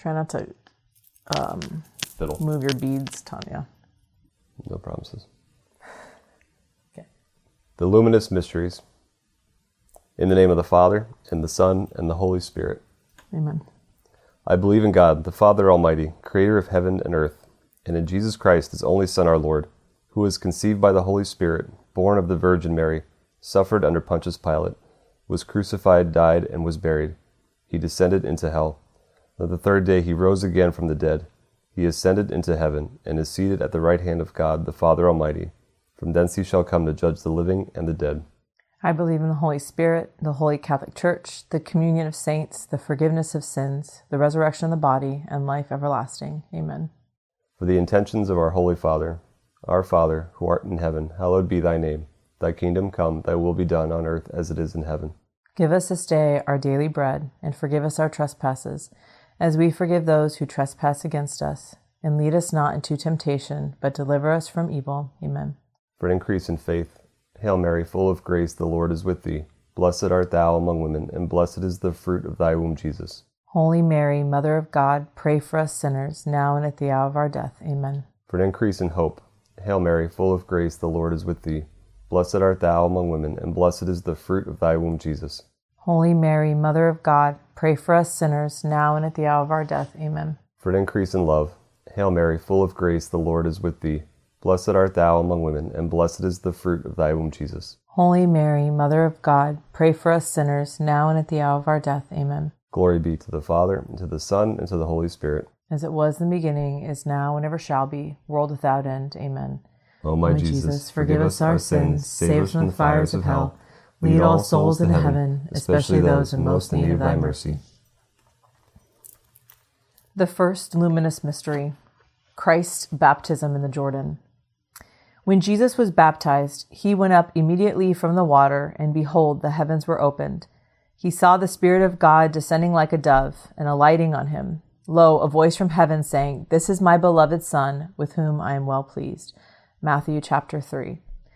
Try not to Fiddle. move your beads, Tanya. No promises. Okay. The luminous mysteries. In the name of the Father, and the Son, and the Holy Spirit. Amen. I believe in God, the Father Almighty, creator of heaven and earth, and in Jesus Christ, his only Son, our Lord, who was conceived by the Holy Spirit, born of the Virgin Mary, suffered under Pontius Pilate, was crucified, died, and was buried. He descended into hell. On the third day he rose again from the dead. He ascended into heaven, and is seated at the right hand of God, the Father Almighty. From thence he shall come to judge the living and the dead. I believe in the Holy Spirit, the Holy Catholic Church, the communion of saints, the forgiveness of sins, the resurrection of the body, and life everlasting. Amen. For the intentions of our Holy Father, our Father, who art in heaven, hallowed be thy name. Thy kingdom come, thy will be done on earth as it is in heaven. Give us this day our daily bread, and forgive us our trespasses, as we forgive those who trespass against us. And lead us not into temptation, but deliver us from evil. Amen. For an increase in faith, Hail Mary, full of grace, the Lord is with thee. Blessed art thou among women, and blessed is the fruit of thy womb, Jesus. Holy Mary, Mother of God, pray for us sinners, now and at the hour of our death. Amen. For an increase in hope, Hail Mary, full of grace, the Lord is with thee. Blessed art thou among women, and blessed is the fruit of thy womb, Jesus. Holy Mary, Mother of God, pray for us sinners, now and at the hour of our death. Amen. For an increase in love, Hail Mary, full of grace, the Lord is with thee. Blessed art thou among women, and blessed is the fruit of thy womb, Jesus. Holy Mary, Mother of God, pray for us sinners, now and at the hour of our death. Amen. Glory be to the Father, and to the Son, and to the Holy Spirit. As it was in the beginning, is now, and ever shall be, world without end. Amen. O my Jesus, forgive us our sins, save us from the fires of hell. Lead all souls into heaven, especially those in most need of thy mercy. The first luminous mystery, Christ's baptism in the Jordan. When Jesus was baptized, he went up immediately from the water, and behold, the heavens were opened. He saw the Spirit of God descending like a dove, and alighting on him. Lo, a voice from heaven saying, This is my beloved Son, with whom I am well pleased. Matthew chapter 3.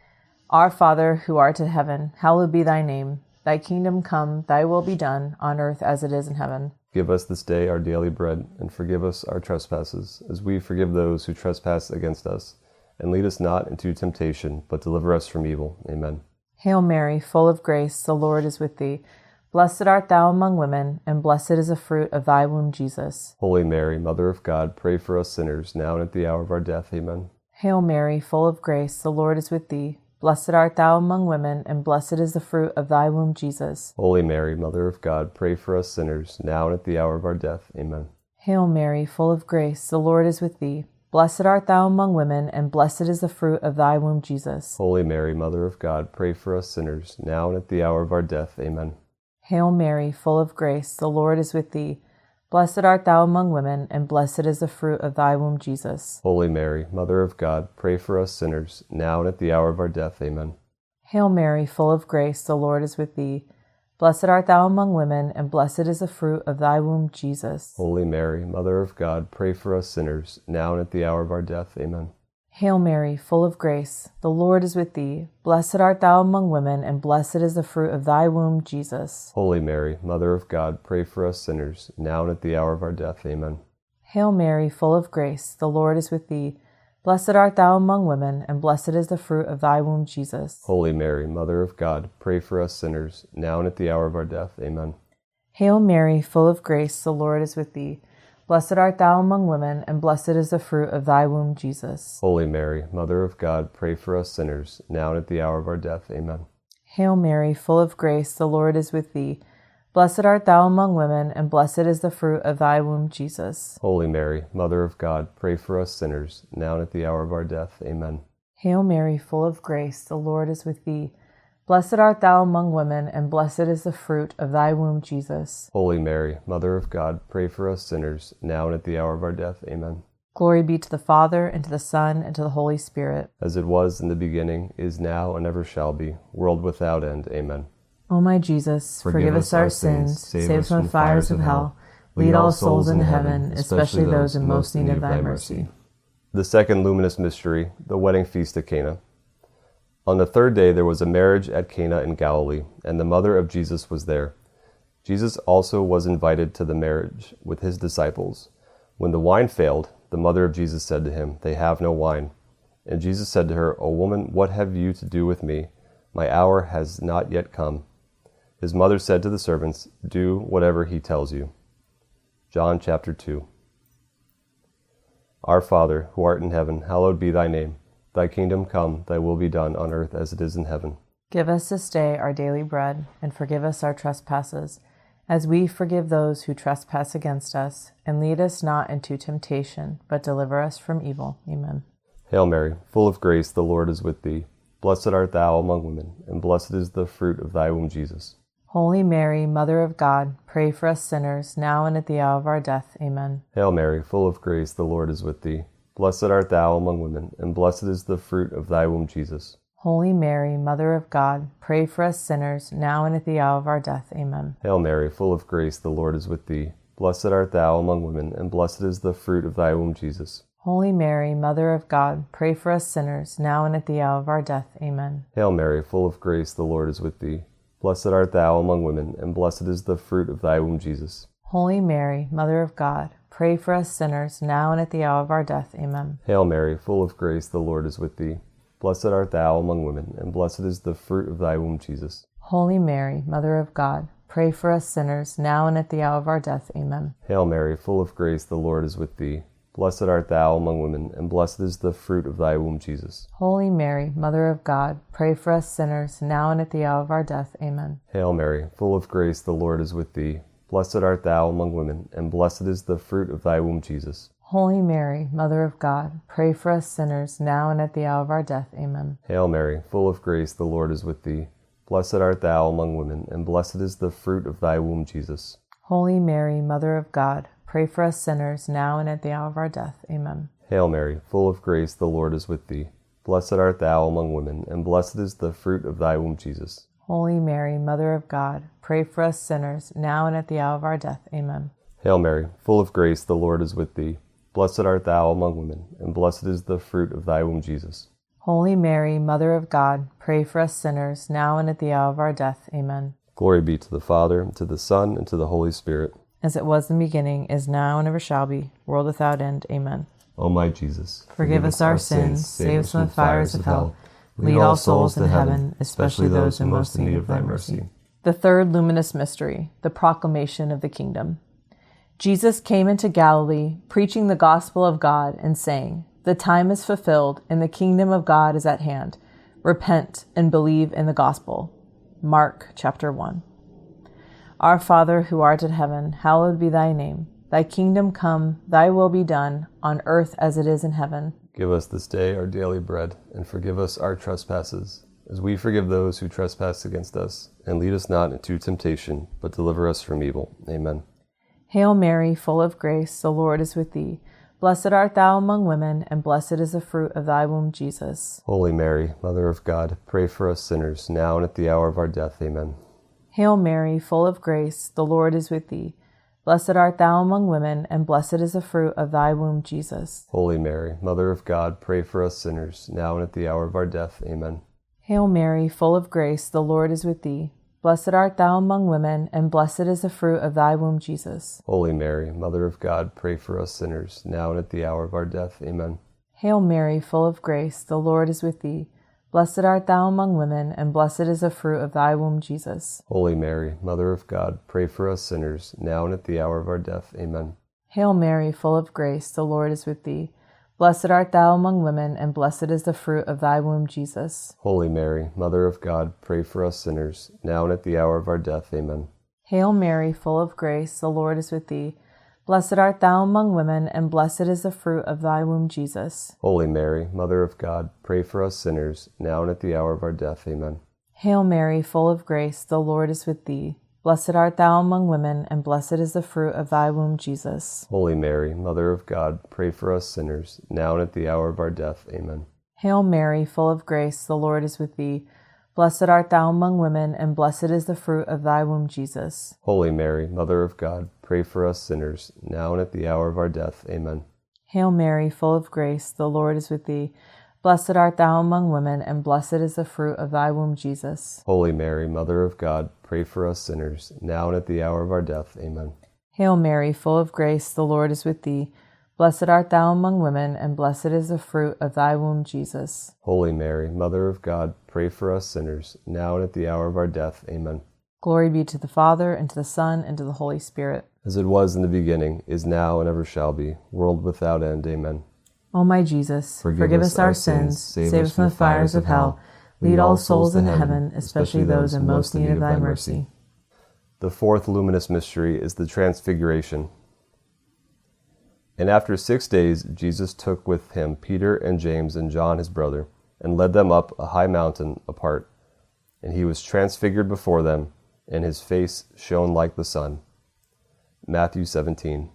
Our Father, who art in heaven, hallowed be thy name. Thy kingdom come, thy will be done, on earth as it is in heaven. Give us this day our daily bread, and forgive us our trespasses, as we forgive those who trespass against us. And lead us not into temptation, but deliver us from evil. Amen. Hail Mary, full of grace, the Lord is with thee. Blessed art thou among women, and blessed is the fruit of thy womb, Jesus. Holy Mary, Mother of God, pray for us sinners, now and at the hour of our death. Amen. Hail Mary, full of grace, the Lord is with thee. Blessed art thou among women, and blessed is the fruit of thy womb, Jesus. Holy Mary, Mother of God, pray for us sinners, now and at the hour of our death. Amen. Hail Mary, full of grace, the Lord is with thee. Blessed art thou among women, and blessed is the fruit of thy womb, Jesus. Holy Mary, Mother of God, pray for us sinners, now and at the hour of our death. Amen. Hail Mary, full of grace, the Lord is with thee. Blessed art thou among women, and blessed is the fruit of thy womb, Jesus. Holy Mary, Mother of God, pray for us sinners, now and at the hour of our death. Amen. Hail Mary, full of grace, the Lord is with thee. Blessed art thou among women, and blessed is the fruit of thy womb, Jesus. Holy Mary, Mother of God, pray for us sinners, now and at the hour of our death. Amen. Hail Mary, full of grace, the Lord is with thee. Blessed art thou among women, and blessed is the fruit of thy womb, Jesus. Holy Mary, Mother of God, pray for us sinners, now and at the hour of our death. Amen. Hail Mary, full of grace, the Lord is with thee. Blessed art thou among women, and blessed is the fruit of thy womb, Jesus. Holy Mary, Mother of God, pray for us sinners, now and at the hour of our death. Amen. Hail Mary, full of grace, the Lord is with thee. Blessed art thou among women, and blessed is the fruit of thy womb, Jesus. Holy Mary, Mother of God, pray for us sinners, now and at the hour of our death. Amen. Hail Mary, full of grace, the Lord is with thee. Blessed art thou among women, and blessed is the fruit of thy womb, Jesus. Holy Mary, Mother of God, pray for us sinners, now and at the hour of our death. Amen. Hail Mary, full of grace, the Lord is with thee. Blessed art thou among women, and blessed is the fruit of thy womb, Jesus. Holy Mary, Mother of God, pray for us sinners, now and at the hour of our death. Amen. Glory be to the Father, and to the Son, and to the Holy Spirit. As it was in the beginning, is now, and ever shall be, world without end. Amen. O my Jesus, forgive us our sins, save us from the fires of hell, lead all souls into heaven, especially those in most need of thy mercy. The second luminous mystery, the wedding feast at Cana. On the third day there was a marriage at Cana in Galilee, and the mother of Jesus was there. Jesus also was invited to the marriage with his disciples. When the wine failed, the mother of Jesus said to him, "They have no wine." And Jesus said to her, "O woman, what have you to do with me? My hour has not yet come." His mother said to the servants, "Do whatever he tells you." John chapter 2. Our Father, who art in heaven, hallowed be thy name. Thy kingdom come, thy will be done on earth as it is in heaven. Give us this day our daily bread, and forgive us our trespasses, as we forgive those who trespass against us. And lead us not into temptation, but deliver us from evil. Amen. Hail Mary, full of grace, the Lord is with thee. Blessed art thou among women, and blessed is the fruit of thy womb, Jesus. Holy Mary, Mother of God, pray for us sinners, now and at the hour of our death. Amen. Hail Mary, full of grace, the Lord is with thee. Blessed art thou among women, and blessed is the fruit of thy womb, Jesus. Holy Mary, Mother of God, pray for us sinners, now and at the hour of our death. Amen. Hail Mary, full of grace, the Lord is with thee. Blessed art thou among women, and blessed is the fruit of thy womb, Jesus. Holy Mary, Mother of God, pray for us sinners, now and at the hour of our death. Amen. Hail Mary, full of grace, the Lord is with thee. Blessed art thou among women, and blessed is the fruit of thy womb, Jesus. Holy Mary, Mother of God, pray for us sinners, now and at the hour of our death. Amen. Hail Mary, full of grace, the Lord is with thee. Blessed art thou among women, and blessed is the fruit of thy womb, Jesus. Holy Mary, Mother of God, pray for us sinners, now and at the hour of our death. Amen. Hail Mary, full of grace, the Lord is with thee. Blessed art thou among women, and blessed is the fruit of thy womb, Jesus. Holy Mary, Mother of God, pray for us sinners, now and at the hour of our death. Amen. Hail Mary, full of grace, the Lord is with thee. Blessed art thou among women, and blessed is the fruit of thy womb, Jesus. Holy Mary, Mother of God, pray for us sinners, now and at the hour of our death. Amen. Hail Mary, full of grace, the Lord is with thee. Blessed art thou among women, and blessed is the fruit of thy womb, Jesus. Holy Mary, Mother of God, pray for us sinners, now and at the hour of our death. Amen. Hail Mary, full of grace, the Lord is with thee. Blessed art thou among women, and blessed is the fruit of thy womb, Jesus. Holy Mary, Mother of God, pray for us sinners, now and at the hour of our death. Amen. Hail Mary, full of grace, the Lord is with thee. Blessed art thou among women, and blessed is the fruit of thy womb, Jesus. Holy Mary, Mother of God, pray for us sinners, now and at the hour of our death. Amen. Glory be to the Father, and to the Son, and to the Holy Spirit. As it was in the beginning, is now, and ever shall be, world without end. Amen. O my Jesus, forgive us our sins, save us from the fires of hell, lead all souls to heaven, especially those in most need of thy mercy. The third luminous mystery, the proclamation of the kingdom. Jesus came into Galilee, preaching the gospel of God and saying, "The time is fulfilled, and the kingdom of God is at hand. Repent and believe in the gospel." Mark chapter 1. Our Father, who art in heaven, hallowed be thy name. Thy kingdom come, thy will be done, on earth as it is in heaven. Give us this day our daily bread, and forgive us our trespasses, as we forgive those who trespass against us. And lead us not into temptation, but deliver us from evil. Amen. Hail Mary, full of grace, the Lord is with thee. Blessed art thou among women, and blessed is the fruit of thy womb, Jesus. Holy Mary, Mother of God, pray for us sinners, now and at the hour of our death. Amen. Hail Mary, full of grace, the Lord is with thee. Blessed art thou among women, and blessed is the fruit of thy womb, Jesus. Holy Mary, Mother of God, pray for us sinners, now and at the hour of our death. Amen. Hail Mary, full of grace, the Lord is with thee. Blessed art thou among women, and blessed is the fruit of thy womb, Jesus. Holy Mary, Mother of God, pray for us sinners, now and at the hour of our death. Amen. Hail Mary, full of grace, the Lord is with thee. Blessed art thou among women, and blessed is the fruit of thy womb, Jesus. Holy Mary, Mother of God, pray for us sinners, now and at the hour of our death. Amen. Hail Mary, full of grace, the Lord is with thee. Blessed art thou among women, and blessed is the fruit of thy womb, Jesus. Holy Mary, Mother of God, pray for us sinners, now and at the hour of our death. Amen. Hail Mary, full of grace, the Lord is with thee. Blessed art thou among women, and blessed is the fruit of thy womb, Jesus. Holy Mary, Mother of God, pray for us sinners, now and at the hour of our death. Amen. Hail Mary, full of grace, the Lord is with thee. Blessed art thou among women, and blessed is the fruit of thy womb, Jesus. Holy Mary, Mother of God, pray for us sinners, now and at the hour of our death. Amen. Hail Mary, full of grace, the Lord is with thee. Blessed art thou among women, and blessed is the fruit of thy womb, Jesus. Holy Mary, Mother of God, pray for us sinners, now and at the hour of our death. Amen. Hail Mary, full of grace, the Lord is with thee. Blessed art thou among women, and blessed is the fruit of thy womb, Jesus. Holy Mary, Mother of God, pray for us sinners, now and at the hour of our death. Amen. Hail Mary, full of grace, the Lord is with thee. Blessed art thou among women, and blessed is the fruit of thy womb, Jesus. Holy Mary, Mother of God, pray for us sinners, now and at the hour of our death. Amen. Glory be to the Father, and to the Son, and to the Holy Spirit. As it was in the beginning, is now, and ever shall be, world without end. Amen. O my Jesus, forgive us our sins, save us from the fires of hell, lead all souls into heaven, especially those in most need of thy mercy. The fourth luminous mystery is the Transfiguration. And after 6 days Jesus took with him Peter and James and John his brother, and led them up a high mountain apart. And he was transfigured before them, and his face shone like the sun. Matthew 17.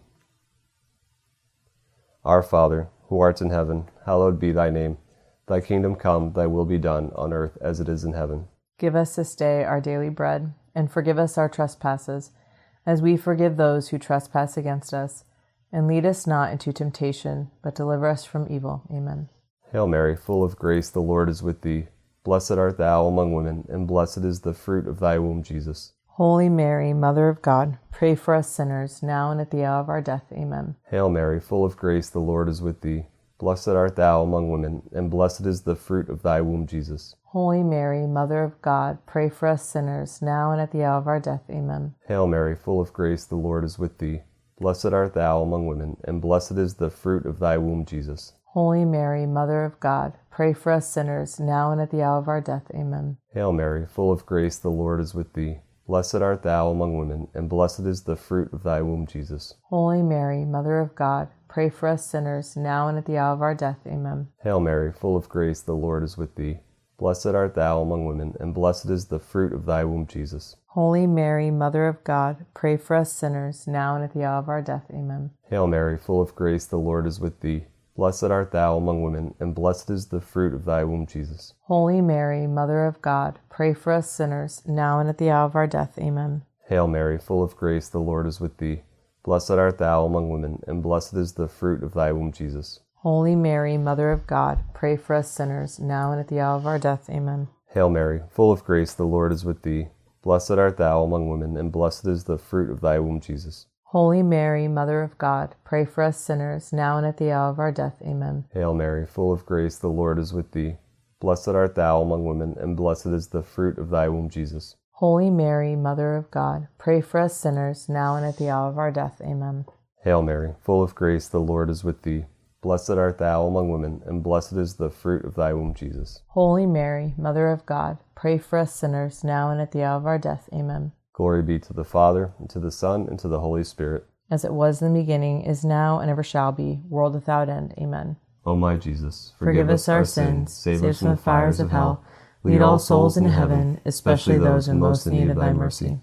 Our Father, who art in heaven, hallowed be thy name. Thy kingdom come, thy will be done, on earth as it is in heaven. Give us this day our daily bread, and forgive us our trespasses, as we forgive those who trespass against us. And lead us not into temptation, but deliver us from evil. Amen. Hail Mary, full of grace, the Lord is with thee. Blessed art thou among women, and blessed is the fruit of thy womb, Jesus. Holy Mary, Mother of God, pray for us sinners, now and at the hour of our death. Amen. Hail Mary, full of grace, the Lord is with thee. Blessed art thou among women, and blessed is the fruit of thy womb, Jesus. Holy Mary, Mother of God, pray for us sinners, now and at the hour of our death. Amen. Hail Mary, full of grace, the Lord is with thee. Blessed art thou among women, and blessed is the fruit of thy womb, Jesus. Holy Mary, Mother of God, pray for us sinners, now and at the hour of our death. Amen. Hail Mary, full of grace, the Lord is with thee. Blessed art thou among women, and blessed is the fruit of thy womb, Jesus. Holy Mary, Mother of God, pray for us sinners, now and at the hour of our death. Amen. Hail Mary, full of grace, the Lord is with thee. Blessed art thou among women, and blessed is the fruit of thy womb, Jesus. Holy Mary, Mother of God, pray for us sinners, now and at the hour of our death. Amen. Hail Mary, full of grace, the Lord is with thee. Blessed art thou among women, and blessed is the fruit of thy womb, Jesus. Holy Mary, Mother of God, pray for us sinners, now and at the hour of our death. Amen. Hail Mary, full of grace, the Lord is with thee. Blessed art thou among women, and blessed is the fruit of thy womb, Jesus. Holy Mary, Mother of God, pray for us sinners, now and at the hour of our death. Amen. Hail Mary, full of grace, the Lord is with thee. Blessed art thou among women, and blessed is the fruit of thy womb, Jesus. Holy Mary, Mother of God, pray for us sinners, now and at the hour of our death. Amen. Hail Mary, full of grace, the Lord is with thee. Blessed art thou among women, and blessed is the fruit of thy womb, Jesus. Holy Mary, Mother of God, pray for us sinners, now and at the hour of our death. Amen. Hail Mary, full of grace, the Lord is with thee. Blessed art thou among women, and blessed is the fruit of thy womb, Jesus. Holy Mary, Mother of God, pray for us sinners, now and at the hour of our death. Amen. Glory be to the Father, and to the Son, and to the Holy Spirit. As it was in the beginning, is now, and ever shall be, world without end. Amen. O my Jesus, forgive us our sins, save us from the fires of hell, lead all souls into heaven, especially those in most need of thy mercy.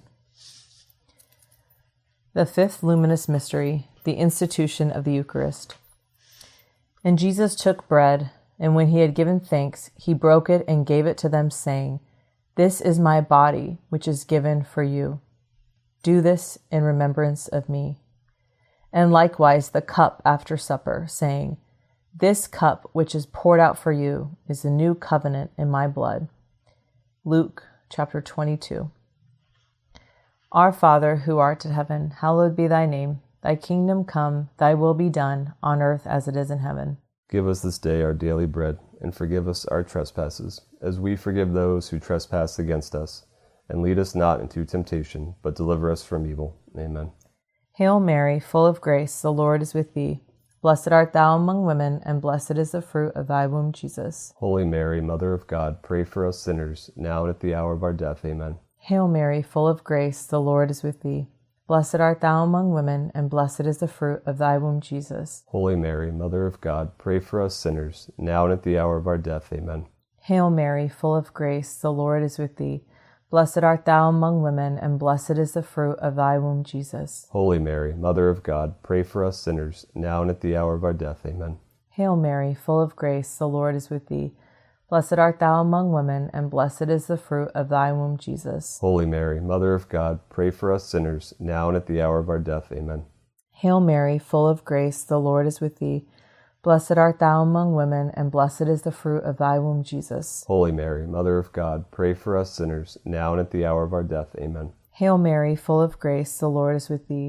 The fifth luminous mystery, the institution of the Eucharist. And Jesus took bread, and when he had given thanks, he broke it and gave it to them, saying, This is my body, which is given for you. Do this in remembrance of me. And likewise the cup after supper, saying, This cup which is poured out for you is the new covenant in my blood. Luke chapter 22. Our Father, who art in heaven, hallowed be thy name. Thy kingdom come, thy will be done, on earth as it is in heaven. Give us this day our daily bread, and forgive us our trespasses, as we forgive those who trespass against us. And lead us not into temptation, but deliver us from evil. Amen. Hail Mary, full of grace, the Lord is with thee. Blessed art thou among women, and blessed is the fruit of thy womb, Jesus. Holy Mary, Mother of God, pray for us sinners, now and at the hour of our death. Amen. Hail Mary, full of grace, the Lord is with thee. Blessed art thou among women, and blessed is the fruit of thy womb, Jesus. Holy Mary, Mother of God, pray for us sinners, now and at the hour of our death. Amen. Hail Mary, full of grace, the Lord is with thee. Blessed art thou among women, and blessed is the fruit of thy womb, Jesus. Holy Mary, Mother of God, pray for us sinners, now and at the hour of our death. Amen. Hail Mary, full of grace, the Lord is with thee. Blessed art thou among women, and blessed is the fruit of thy womb, Jesus. Holy Mary, Mother of God, pray for us sinners, now and at the hour of our death. Amen. Hail Mary, full of grace, the Lord is with thee. Blessed art thou among women, and blessed is the fruit of thy womb, Jesus. Holy Mary, Mother of God, pray for us sinners, now and at the hour of our death. Amen. Hail Mary, full of grace, the Lord is with thee.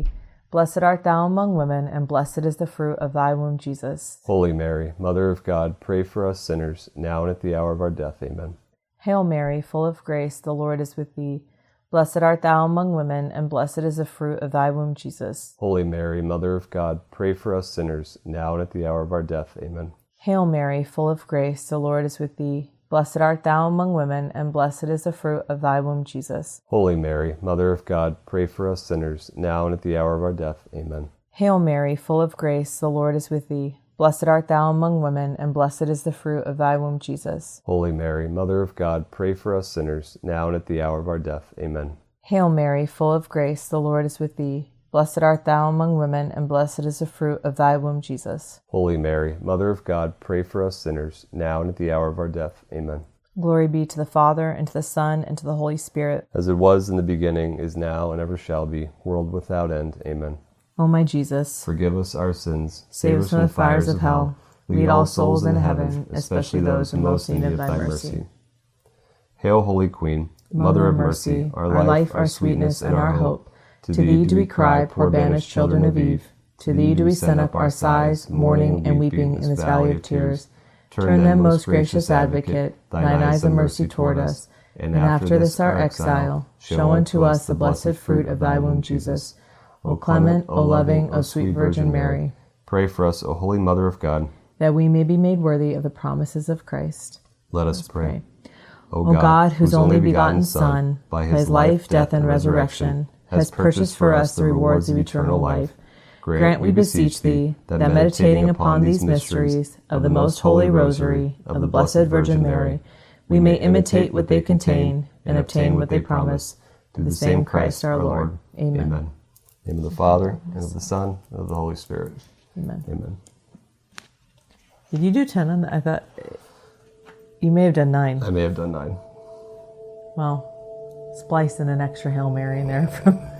Blessed art thou among women, and blessed is the fruit of thy womb, Jesus. Holy Mary, Mother of God, pray for us sinners, now and at the hour of our death. Amen. Hail Mary, full of grace, the Lord is with thee. Blessed art thou among women, and blessed is the fruit of thy womb, Jesus. Holy Mary, Mother of God, pray for us sinners, now and at the hour of our death. Amen. Hail Mary, full of grace, the Lord is with thee. Blessed art thou among women, and blessed is the fruit of thy womb, Jesus. Holy Mary, Mother of God, pray for us sinners, now and at the hour of our death. Amen. Hail Mary, full of grace, the Lord is with thee. Blessed art thou among women, and blessed is the fruit of thy womb, Jesus. Holy Mary, Mother of God, pray for us sinners, now and at the hour of our death. Amen. Hail Mary, full of grace, the Lord is with thee. Blessed art thou among women, and blessed is the fruit of thy womb, Jesus. Holy Mary, Mother of God, pray for us sinners, now and at the hour of our death. Amen. Glory be to the Father, and to the Son, and to the Holy Spirit. As it was in the beginning, is now, and ever shall be, world without end. Amen. O my Jesus, forgive us our sins, save us from the fires of hell, lead all souls into heaven, especially those in most need of thy mercy. Hail, Holy Queen, Mother of mercy, our life, our sweetness, and our hope. To thee do we cry, poor banished children of Eve. To thee do we send up our sighs, mourning and weeping in this valley of tears. Turn then, most gracious Advocate, thine eyes of mercy toward us, and after this our exile, show unto us the blessed fruit of thy womb, Jesus. O clement, O loving, O sweet Virgin Mary, pray for us, O Holy Mother of God, that we may be made worthy of the promises of Christ. Let us pray. O God, whose only begotten Son, by his life, death, and resurrection, has purchased for us the rewards of eternal life, grant, we beseech thee, that meditating upon these mysteries of the most holy rosary of the Blessed Virgin Mary, we may imitate what they contain and obtain what they promise, through the same Christ our Lord. Amen. Amen. In the name of the Father, and of the Son, and of the Holy Spirit. Amen. Amen. Did you do 10 on that? I thought you may have done 9. I may have done 9. Well, splice in an extra Hail Mary in there from